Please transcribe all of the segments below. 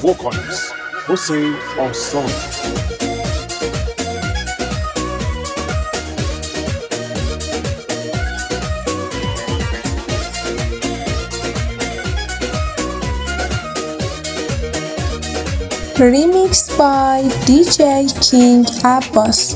vocalist Hussein Aslan. Remixed by DJ King Abbas.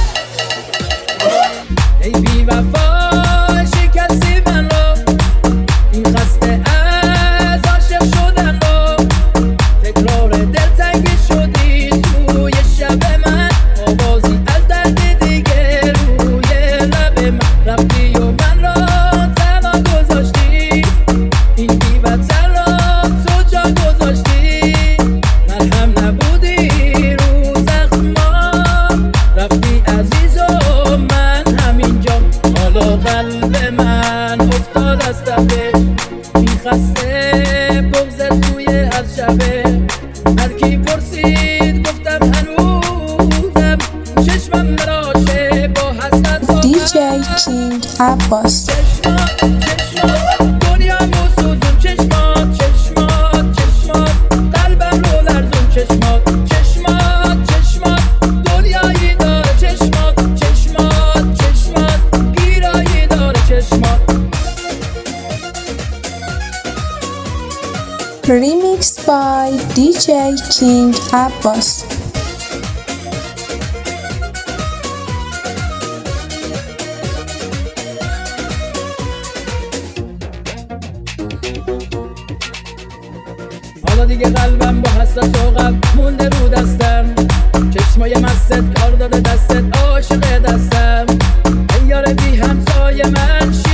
ای بی وفا شکستی من رو، این خسته از عاشق شدن رو، تکرار دلتنگی شدی توی شب من، آوازی از درد دیگه روی لب من، رفتی و من را تنها گذاشتی، این بی وطن را تو جا گذاشتی، مرهم نبودی رو زخمام، رفتی عزیز و من همینجا، حالا قلب من افتاد از تپه، میخسته بغضت توی هر شبه، هر کی پرسید گفتم هنوزم چشمم مراشه با حسرت DJ King Abbas. چشمات دنیامو سوزون، چشمات قلبم رو لرزون، چشمات دنیایی داره، چشمات گیرایی داره، چشمات. Remixed by DJ King Abbas. حالا دیگه قلبم با حسرت و غم مونده رو دستم، چشمای مستت کار داده دستت عاشق دستم، ای یار بی همسای من